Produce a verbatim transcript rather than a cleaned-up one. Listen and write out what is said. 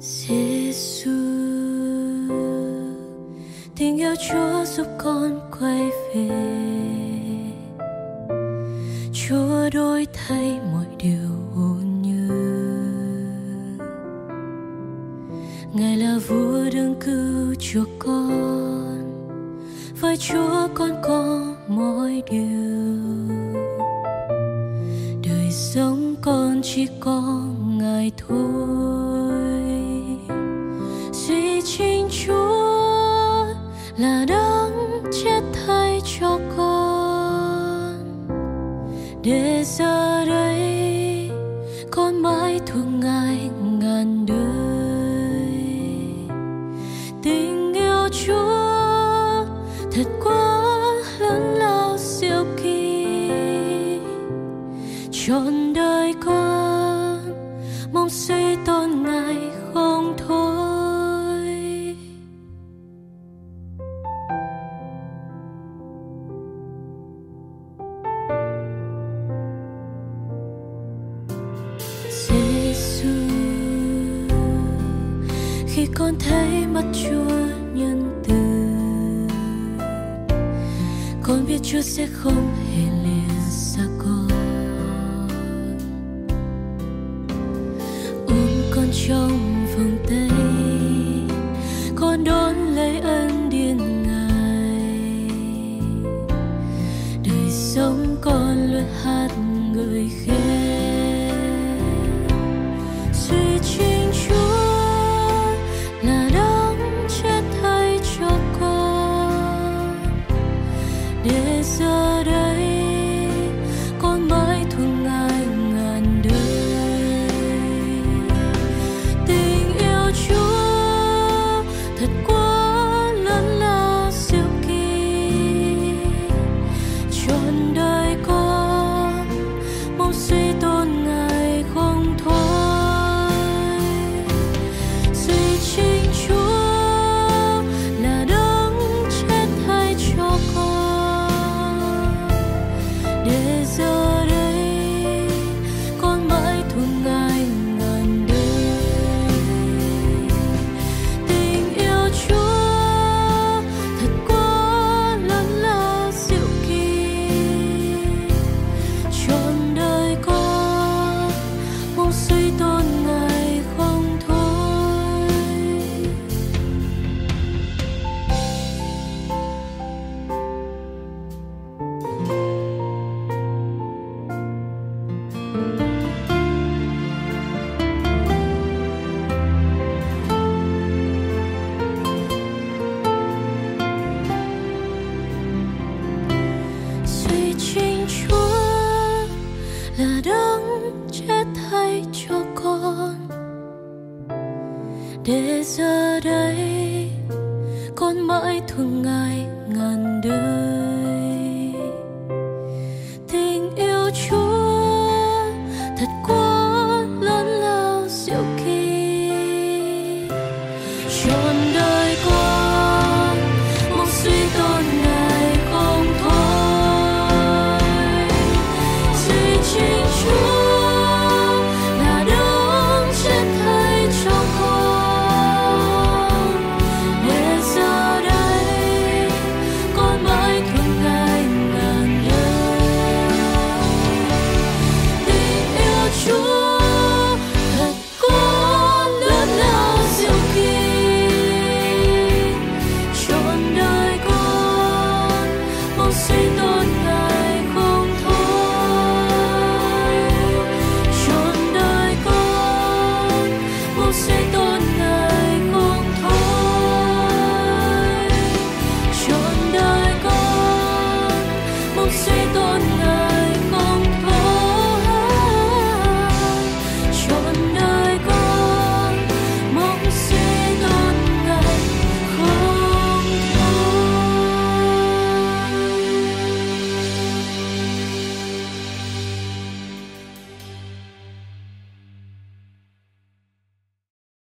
Giêsu, tình yêu Chúa giúp con quay về. Chúa đổi thay mọi điều hồn như. Ngài là vua đương cứu chuộc con, với Chúa con có mọi điều. Đời sống con chỉ có Ngài thôi. Duy chính Chúa là đấng chết thay cho con, để giờ đây con mãi thuộc Ngài ngàn đời. Tình yêu Chúa thật quá lớn lao siêu kỳ, trọn đời con mong suy tôn Ngài không thôi. Giêsu, khi con thấy mắt Chúa nhân từ, con biết Chúa sẽ không hề lìa xa con. Ôm con trong vòng tay, con đón lấy ân điển Ngài. Đời sống con luôn hát ngợi khen. Duy chính Chúa là đấng chết thay cho con, để giờ đây con mãi thuộc Ngài ngàn đời. Tình yêu Chúa thật quá lớn lao siêu kỳ, trọn đời con mong suy tôn Ngài không thôi. Duy chính Chúa là đấng chết thay cho con, để giờ đây con mãi thuộc Ngài ngàn đời. Tình yêu Chúa thật quá lớn lao diệu kỳ, trọn đời con mong suy tôn Ngài không thôi. Duy chính Chúa là đấng chết thay cho con, để giờ đây con mãi thuộc Ngài ngàn đời. Tình yêu Chúa thật quá lớn lao diệu kỳ, trọn đời con mong suy tôn Ngài không thôi. Duy chính Chúa là đấng chết thay cho con, để giờ đây con mãi thuộc Ngài ngàn đời. Tình yêu Chúa thật quá lớn lao diệu kỳ, trọn đời con mong suy tôn Ngài không thôi. Trọn đời con mong suy tôn Ngài không thôi. Trọn đời con mong suy tôn Ngài không thôi.